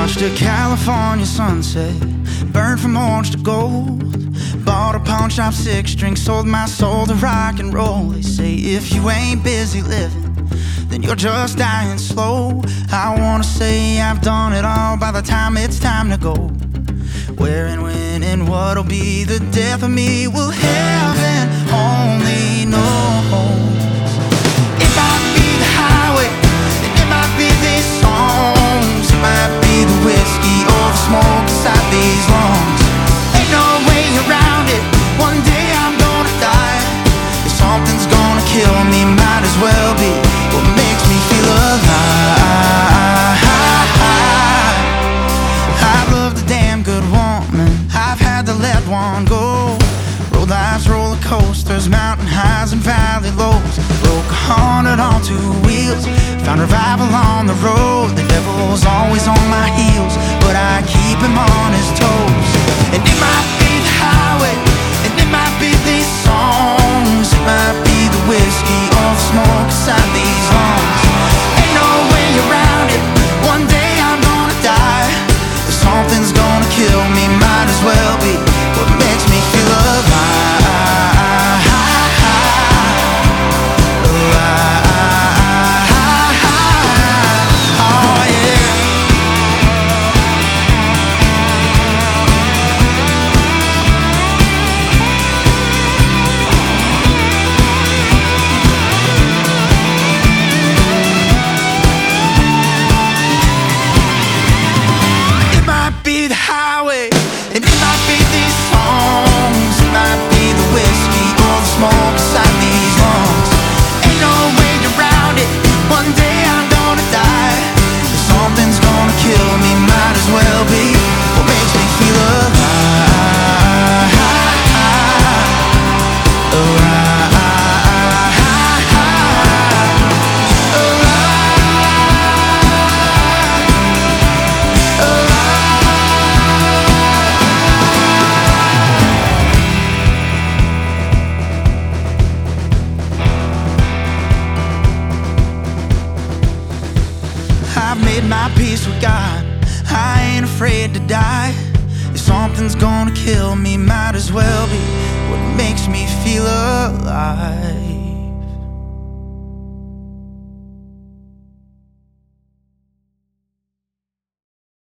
Watched a California sunset burn from orange to gold. Bought a pawn shop, 6-string, sold my soul to rock and roll. They say if you ain't busy living, then you're just dying slow. I wanna say I've done it all by the time it's time to go. Where and when and what'll be the death of me, will heaven only knows. It might be the highway, it might be these songs, it might be the whiskey or the smoke inside these lungs. Ain't no way around it, one day I'm gonna die. If something's gonna kill me, might as well be what makes me feel alive. I've loved a damn good woman, I've had to let one go. Rode life's roller coasters, mountain highs and valley lows. Broke 100 on 2 wheels, found revival on the road. The devil's always on my heels, but I keep him on his toes. And it might be the highway, and it might be these songs, it might be the whiskey or the smoke inside these lungs. Ain't no way around it, one day I'm gonna die. If something's gonna kill me, might as well be what makes me feel alive. And it might be these songs, it might be the whiskey or the smoke inside these lungs. Ain't no way around it, one day I'm gonna die. If something's gonna kill me, might as well be what makes me feel alive. I've made my peace with God, I ain't afraid to die. If something's gonna kill me, might as well be what makes me feel alive.